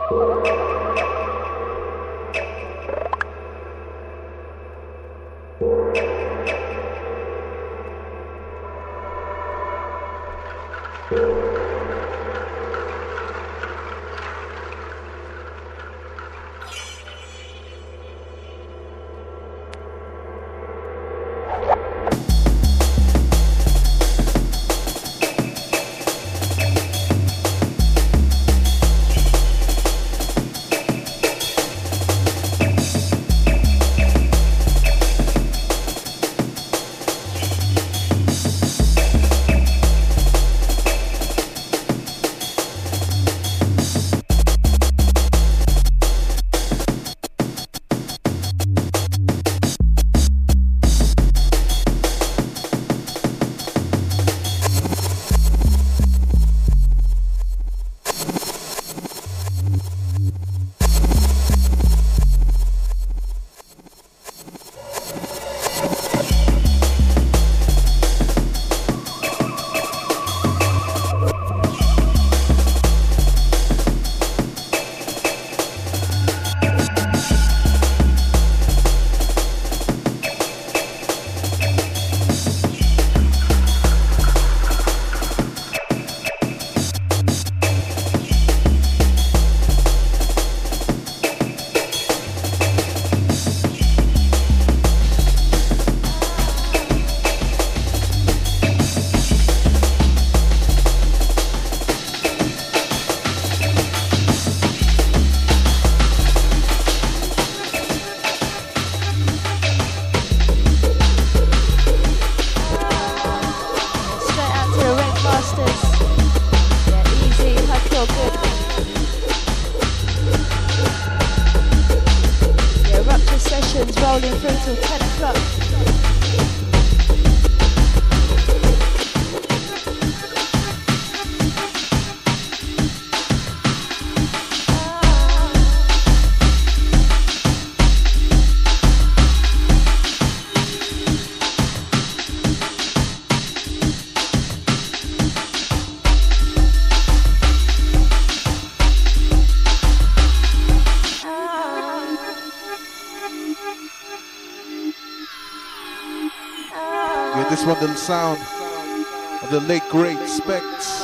The sound of the late great Specs.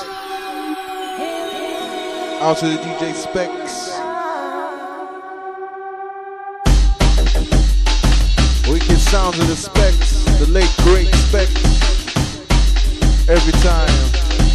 Out to the DJ Specs. Wicked sounds of the Specs, the late great Specs. Every time.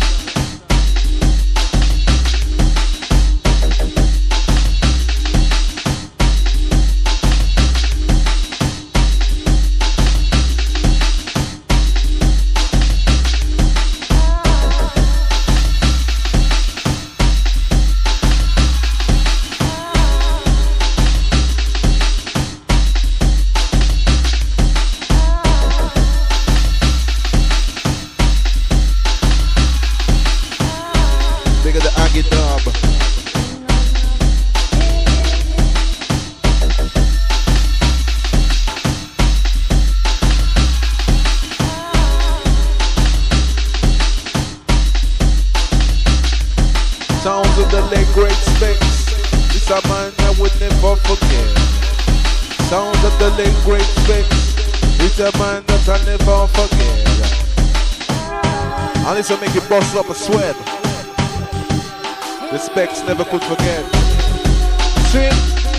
To make it boss up a sweat. The Specs never could forget. Swing.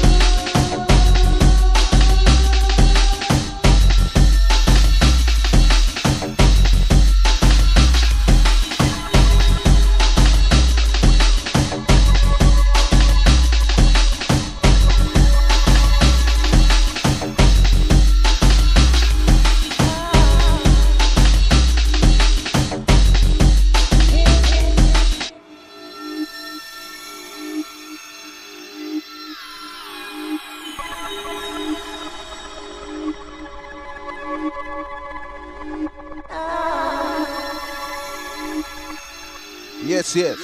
Yes.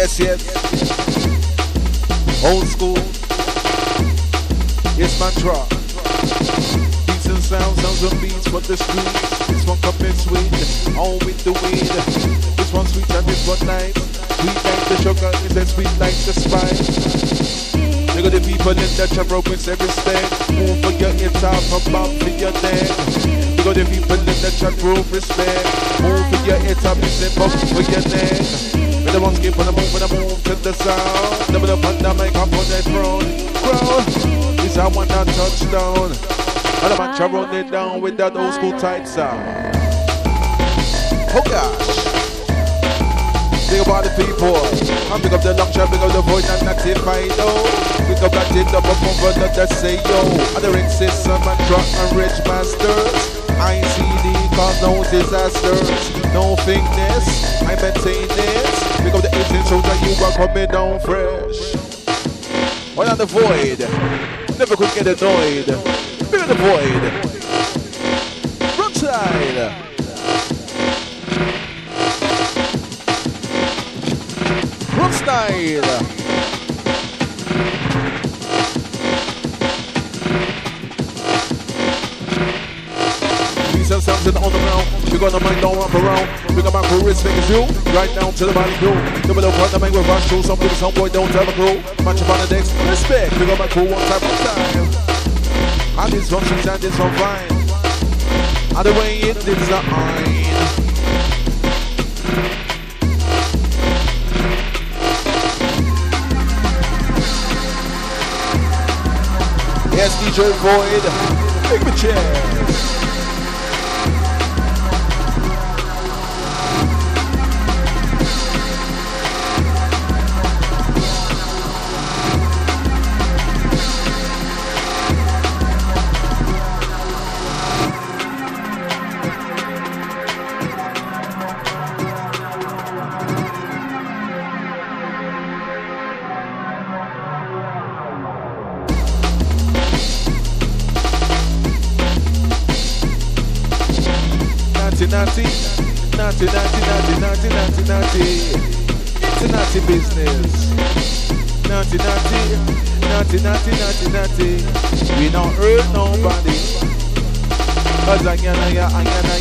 Yes, yes. Old school. Yes, mantra. Beats and sounds and beats for the streets. This one coming sweet, all with the weed. This one sweet and this one nice. Sweet like the sugar, is as sweet like the spice. Look at the people in the chat room with every step. Move for your hip top and bump for your neck. Look at the people in the chat room respect. Move for your hip top and bump for your neck. With the ones keep on the move to the sound. Double up on the mic up on that throne. Crowd, this I want that touchdown. And I'm trying to run it down with that old school tight sound. Oh gosh. Think about the people. I pick up the long shot, pick up the voice and notified. Pick up that did up over that say yo. Other system and truck and rich masters. I ain't see the cause no disasters. No thickness, I maintain this. Pick up the 18 so that you are coming down fresh. One on the void. Never could get annoyed. Pick up the void. Front side. Style. These are something on the ground. You're gonna mind, don't run around. Bring up my crew, respect is you. Right down to the body crew. The middle part of the man will rush through. Some people, some boy don't tell a crew. Match up on the decks. Respect. Bring up my crew one type of time. And this functions and this one fine. And the way it designed. Yes, DJ Void, big me chairs. Naughty. It's a naughty business. Naughty. We don't hurt nobody. Cause ayana.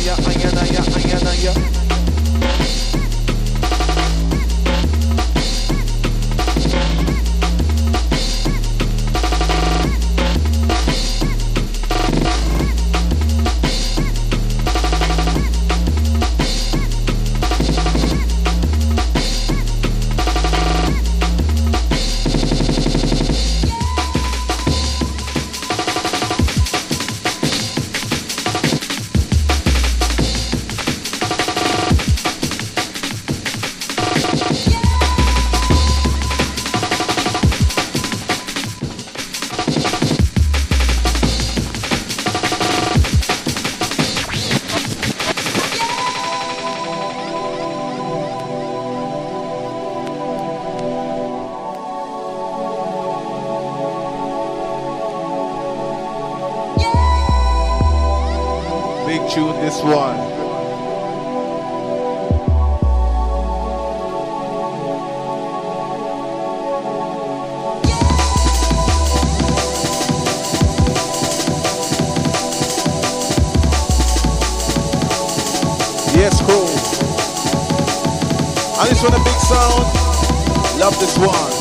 Tune this one. Yes, cool. And this one a big sound. Love this one.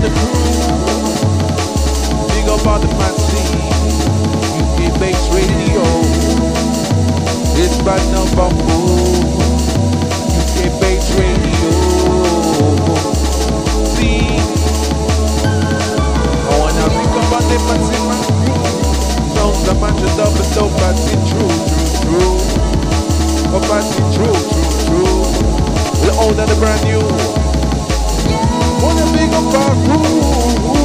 the crew. Big up all the fancy. UK Bass Radio. It's by number 4. UK Bass Radio. See, I wanna big up all the fancy man. Sounds a bunch of double dope, but it's true. Oh, but it's true. The old and the brand new. Wanna big up our crew.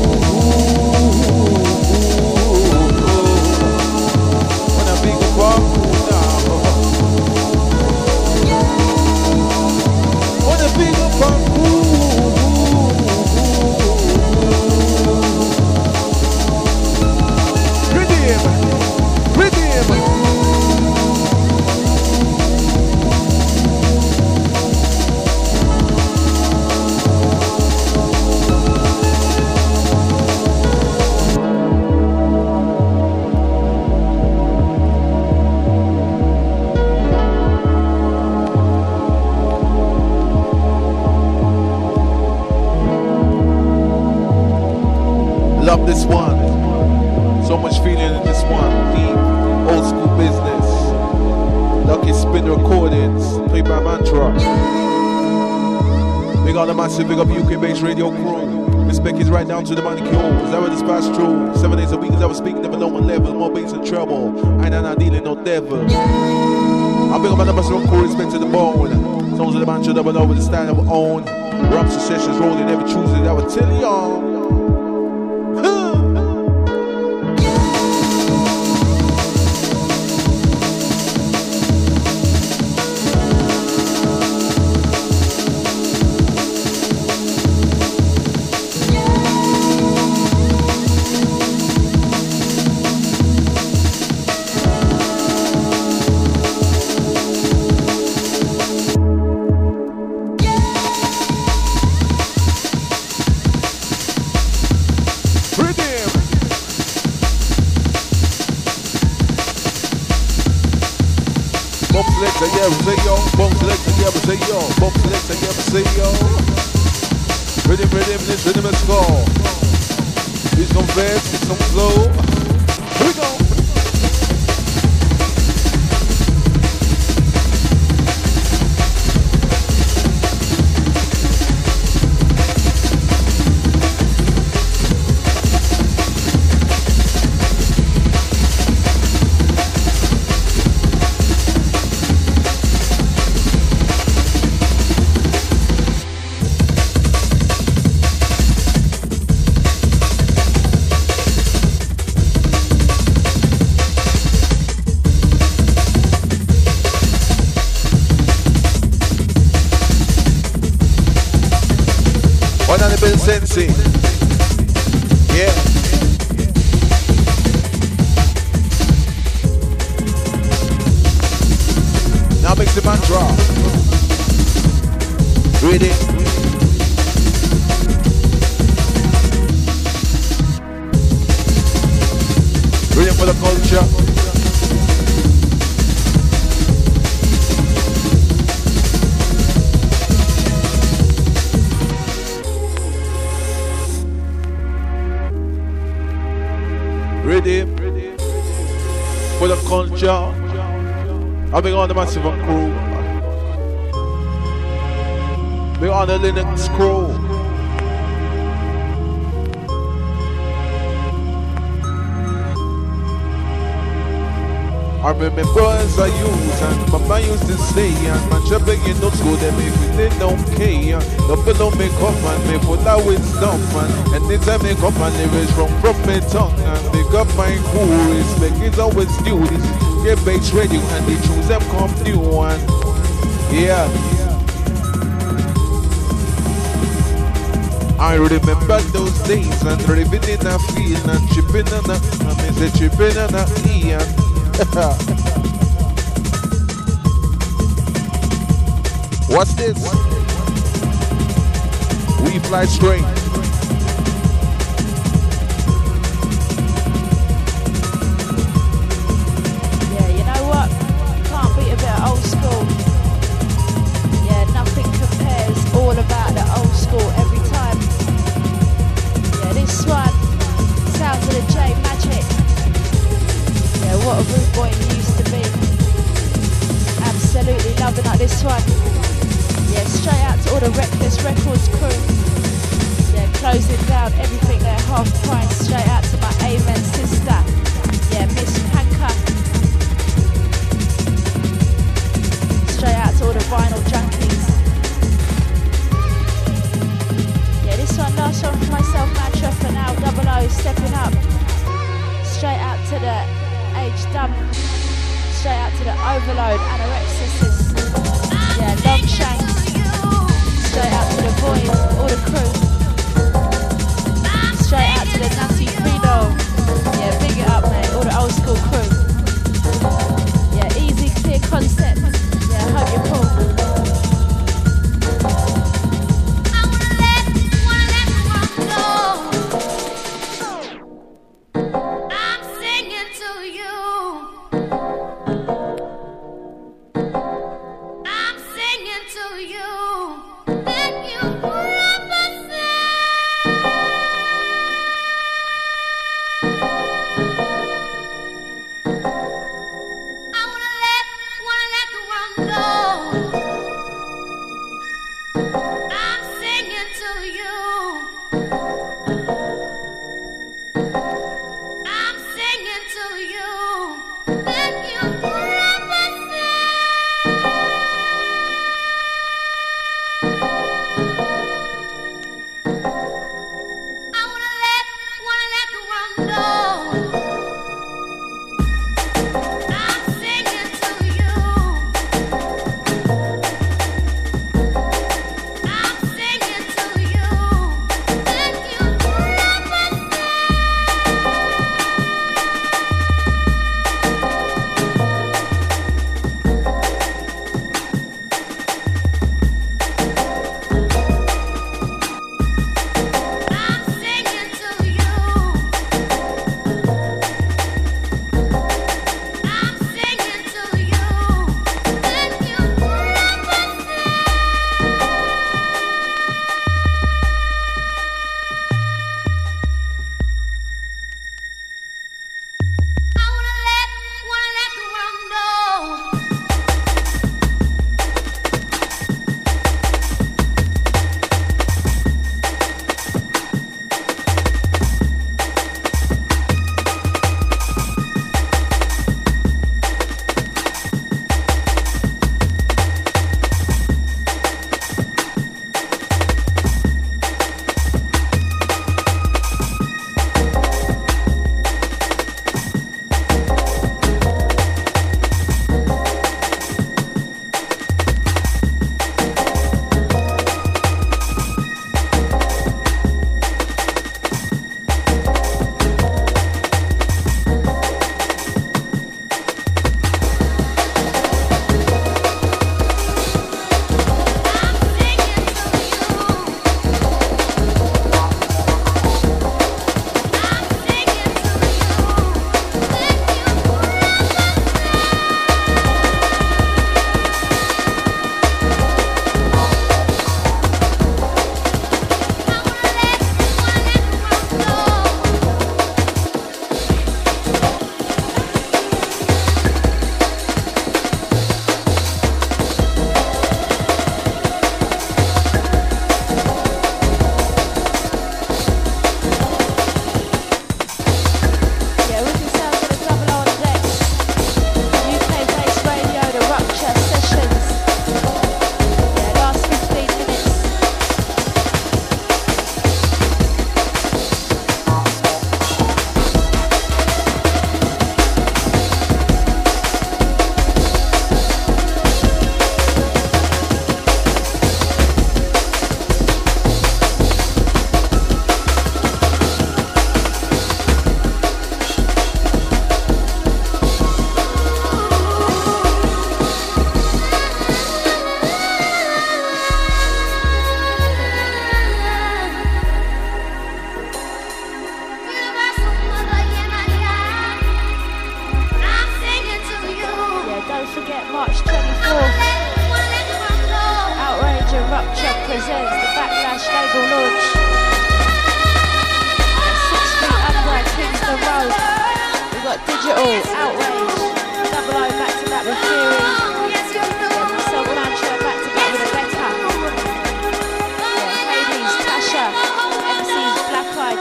Wanna big up our crew now. Wanna big up our crew. Redeem. Love this one. So much feeling in this one. Deep, old school business. Lucky Spin Recordings. Played by Mantra. Big on the massive, big up UK Bass Radio crew. Respect is right down to the money cure. Cause I this past true. 7 days a week as I was speaking, never know one level. More bass and trouble. I know not dealing no devil. I'm big up on the personal crew, respect to the bone. Songs of the Mantra double over the style of our own. Rap sessions rolling every Tuesday, that would tell y'all. Rhythm and score. He's gonna fast, he's gonna slow. Here we go. Sensei. Yeah. Now makes the man drop. Ready? Ready for the culture. Ready for the culture. I'll be on the massive crew. Be on the Linux crew. I remember as I use and mama used to say and my job again not school them if we did okay. The fellow make up and me full of wisdom and anytime make up and lyrics from my tongue and make up my cool respect is always due. This get Bass Radio and they choose them come new one. Yeah. I remember those days and living in a field and chipping on a chipping on a Ian. What's this? We fly straight. Yeah, you know what? Can't beat a bit of old school. Yeah, nothing compares. All about the old school every time. the Reckless Records crew. Yeah, closing down everything there, half price. Straight out to my Amen sister. Yeah, Miss Panka. Straight out to all the vinyl junkies. Yeah, this one, last one for myself, Mantra for now. 00 stepping up. Straight out to the H-Dub. Straight out to the Overload, Anorexis. Yeah, Long Shanks. Straight out to the boys, all the crew. Straight out to the Nutty Credo. Yeah, big it up, mate. All the old school crew. Yeah, easy, clear concept. Yeah, I hope you're cool.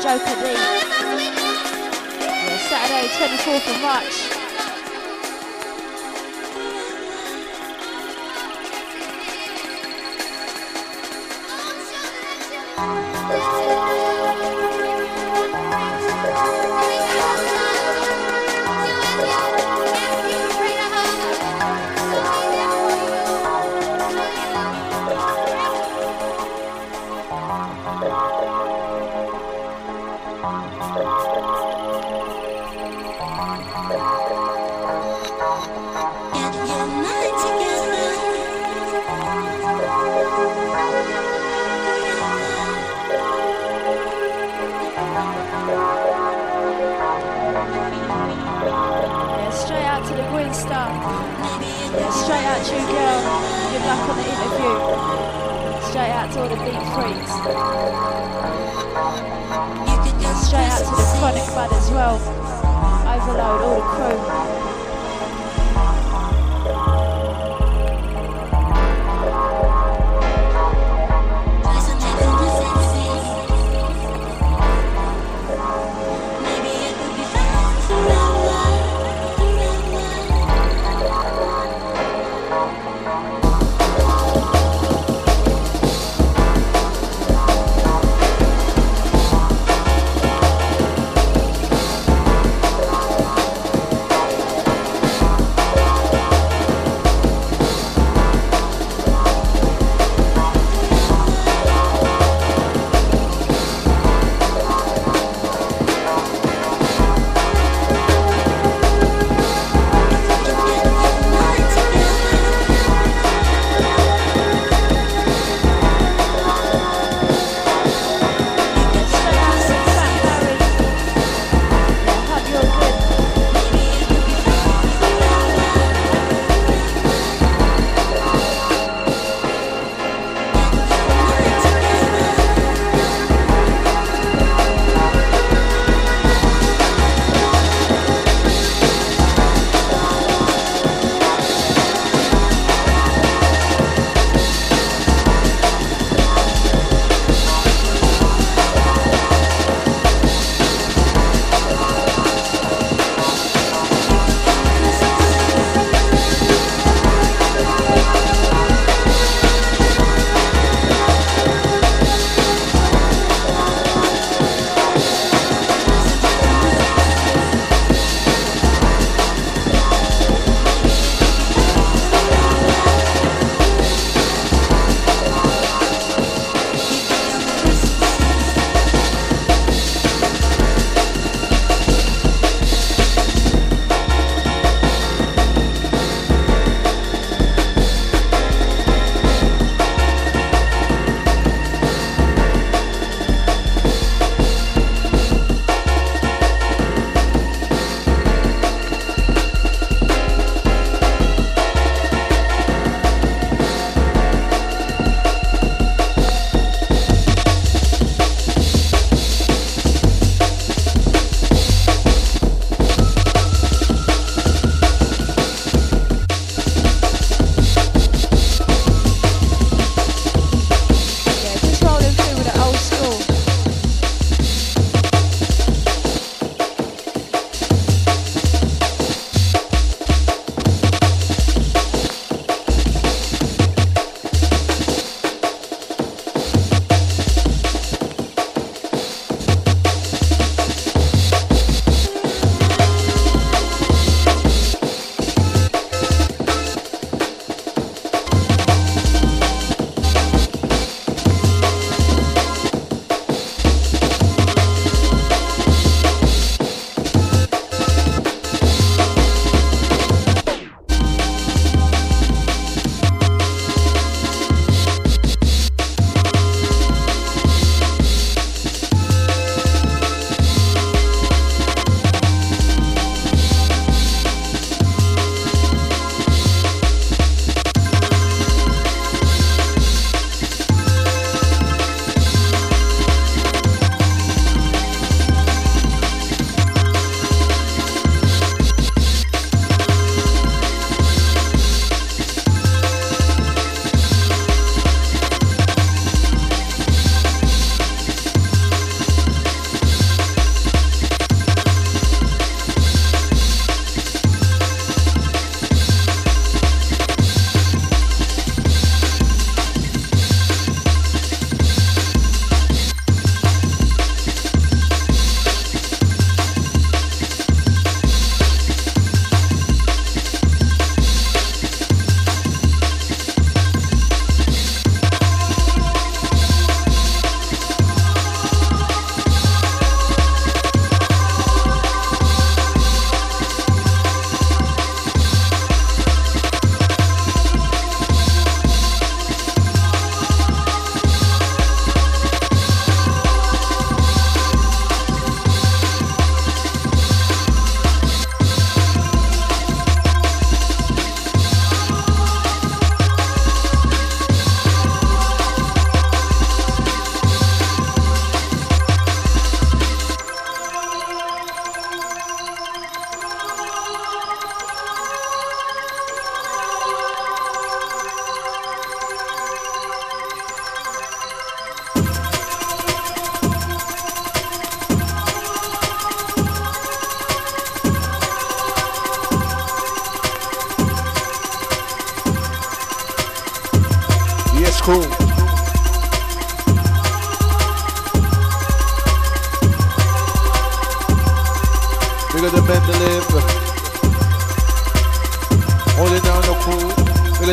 Joker D. Yeah, Saturday, 24th of March.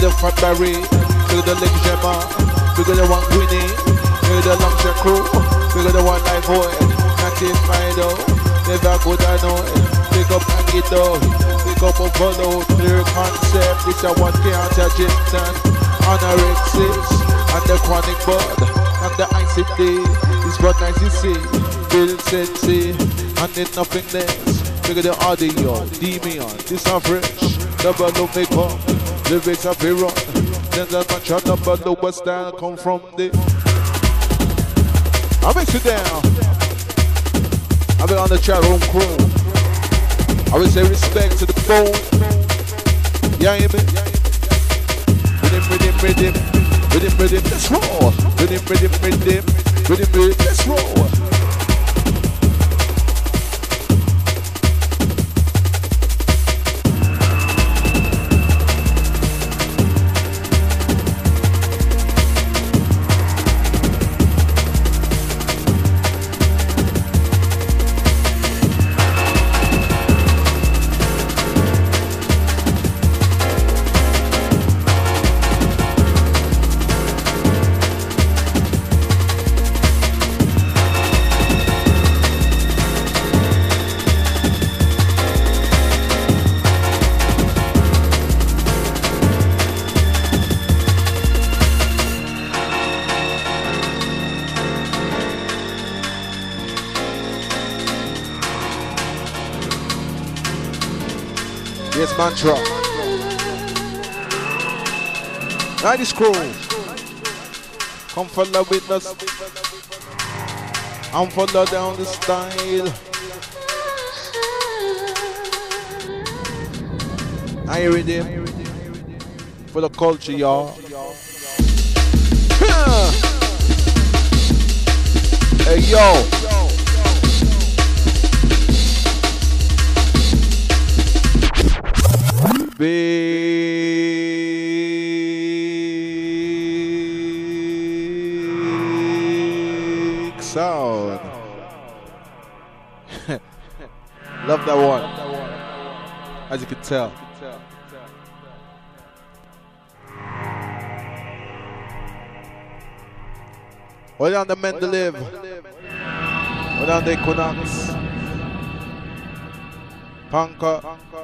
the Fat Barry, big the Lake Gemma, big the one Winnie, big the Longshot crew, big the one like Hoy, Native Mido, never good I know it. Pick up and get down, pick up and follow, clear concept. This a one counter Jinton, anorexis, and the chronic bud, and the ICD. It's what nice to see, Bill Sensei, and then nothing less. Figure the audio, Demion, this are fresh, double no makeup, lyrics are very run. Then the bunch of number lower style come from the. I'll mix it down. I'll be on the chat room crew. I will say respect to the phone. Yeah, you mean? Rhythm, let's roll. Rhythm, let's roll. Mantra. 90s crew. Come follow with us. I'm follow down the style. Are you ready? For the culture, y'all. Hey, yo. Big sound. Love that one. As you can tell. Hold on the Mendeleev. Hold on the Equinox. Panka.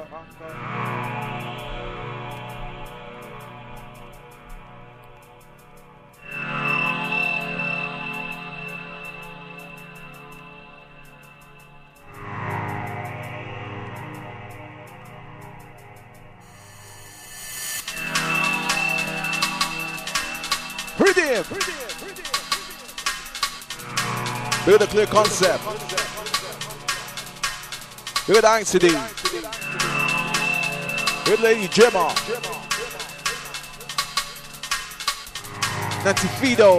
Look at the clear concept. Look at the ICD. Look at Lady Gemma. Nancy Fido.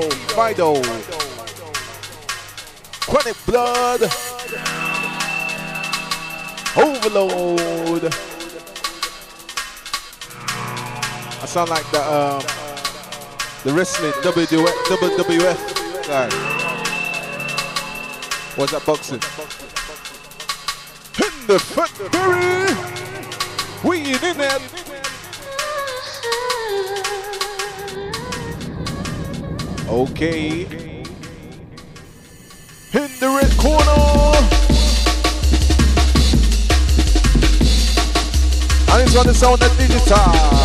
Chronic Blood. Overload. I sound like the wrestling WWF guy. What's that boxing? In the factory, we in it. Okay. In the red corner. And it's on the sound of digital.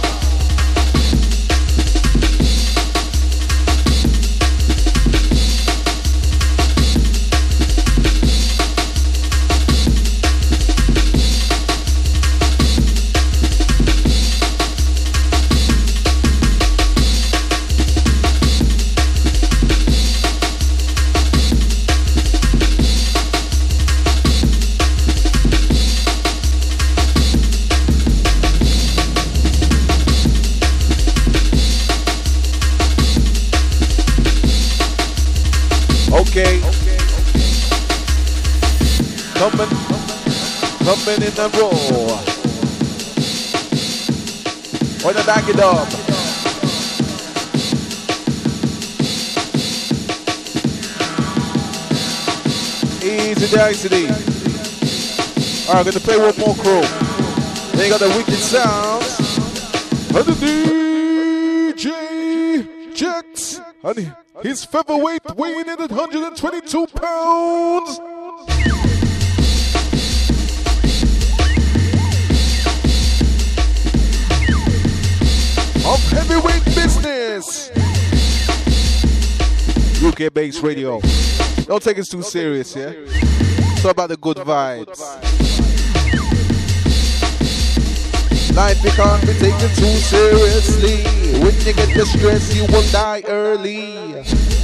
Coming in the row. Wanna back it up. Easy density. Alright, I'm gonna play one more crew. Then you got the wicked sounds. Jax, and his featherweight weighing in at 122 pounds. Of heavyweight business. UK Bass Radio. Don't take us too serious, yeah? It's all about the good vibes. Life you can't be taken too seriously. When you get the stress, you will die early.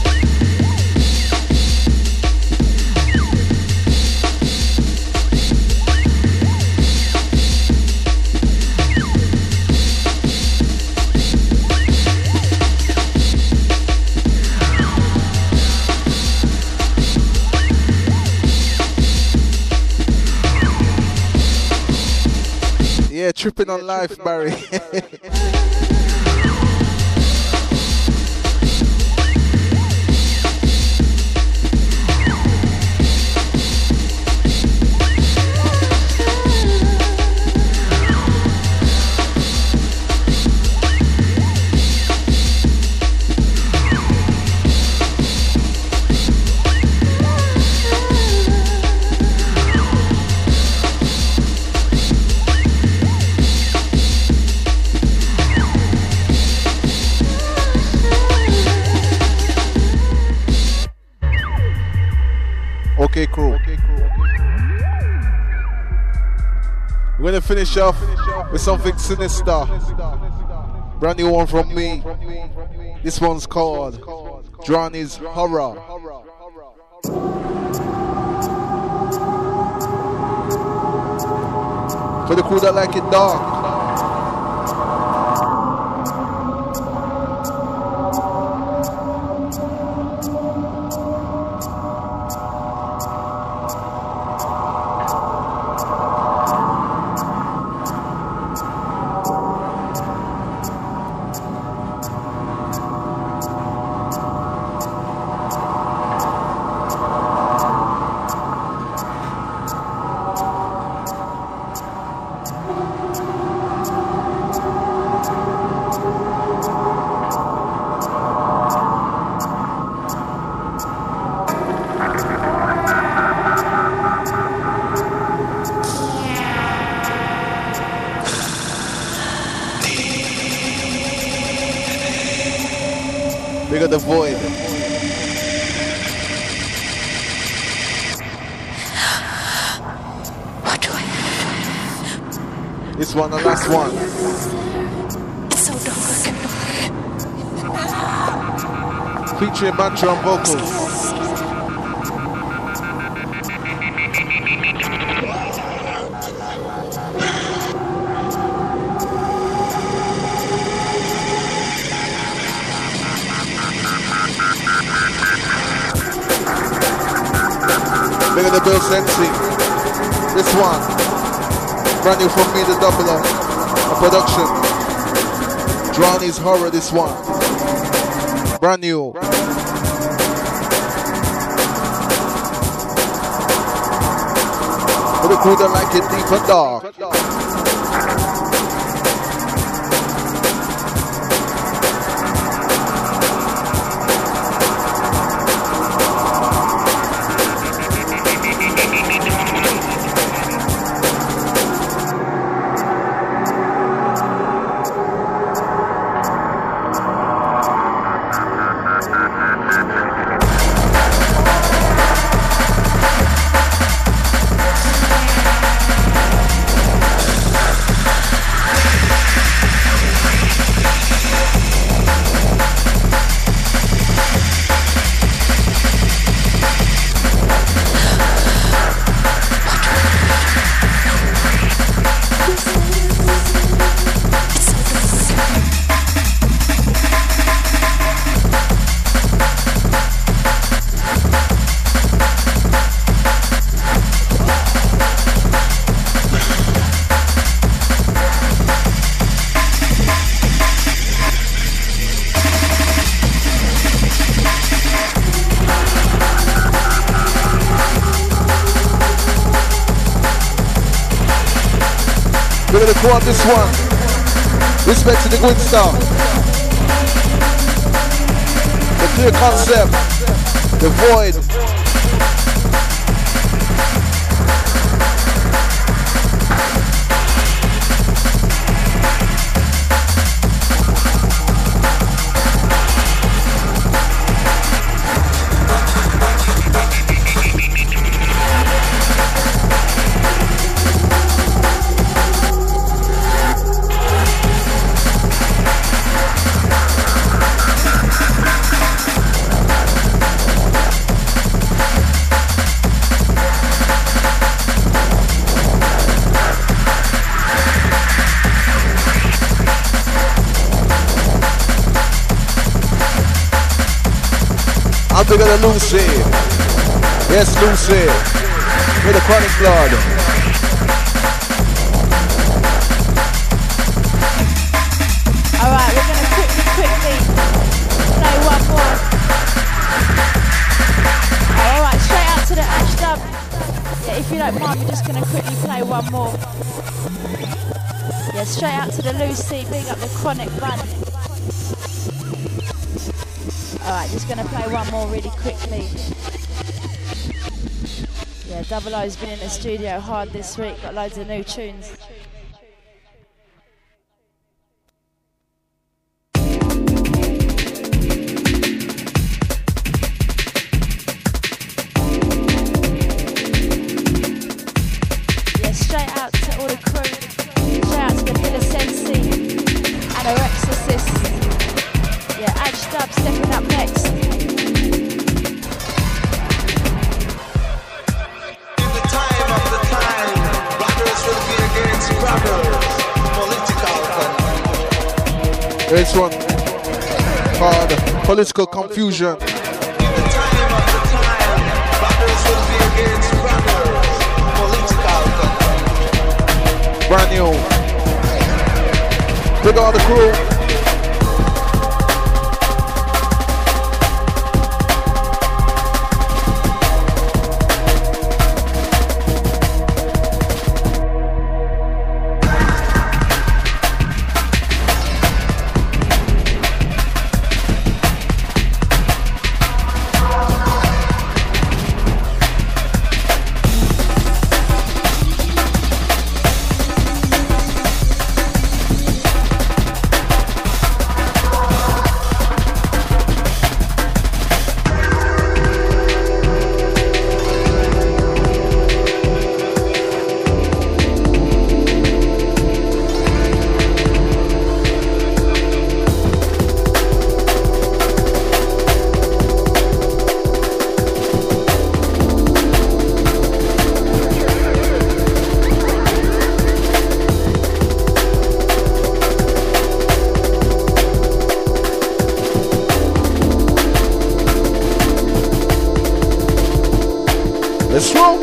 Yeah, tripping on life, Barry. Okay, crew. We're gonna finish off with something sinister. Brand new one from me. This one's called Johnny's Horror. For the crew that like it dark. Bigger the void. What do I do? This one, the last one. It's so dark. Featuring Mantra on vocals. Bigger the Bill Sensi. This one. Brand new from me, the Double O. A production. Johnny's Horror, this one. Brand new. For the crew that like it deep and dark. We're gonna go on this one. Respect to the good stuff. Clear concept. The void. I'm bigger than Lucy. Yes, Lucy. With the chronic blood. Alright, we're going to quickly play one more. Alright, straight out to the Ash Dub. Yeah, if you don't mind, we're just going to quickly play one more. Yeah, straight out to the Lucy. Big up the chronic band. Alright, just going to play one more really quickly. Yeah, Double O's been in the studio hard this week, got loads of new tunes. Yeah, straight out to all the crew. Straight out to the Villa Sensi and our Exorcists. Yeah, Ash Dub stepping up next. In the time of the time, brothers will be against brothers. Political. This one called Political Confusion. In the time of the time, brothers will be against brothers. Political. Brand new. Big all the crew. Let's roll.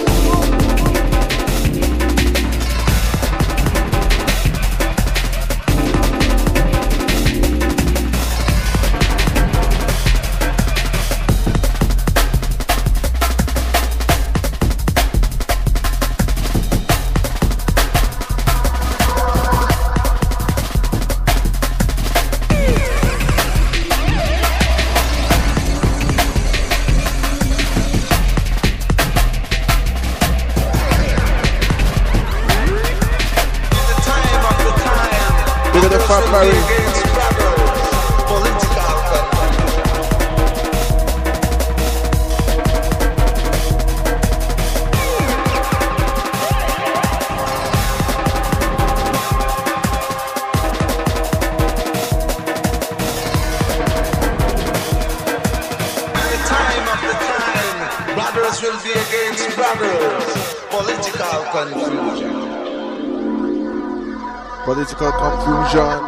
Political confusion.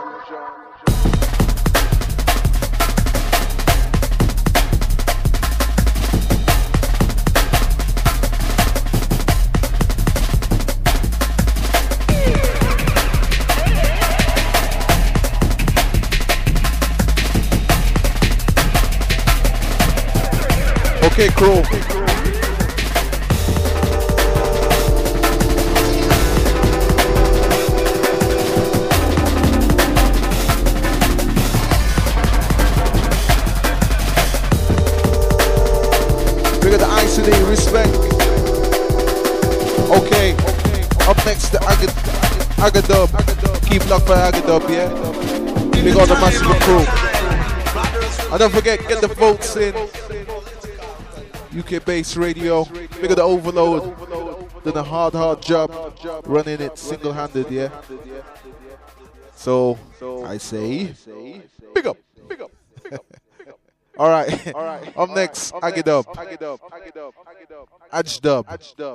Okay, crew. at the ICD, respect. Okay, up next the Agadub. Keep locked for Agadub, yeah? Big on the massive crew. And don't forget, get the votes in. UK Bass Radio. Big of the Overload. Done a hard job running it single-handed, yeah? So, I say, big up. All right. Up next, Agadub. Ajdub.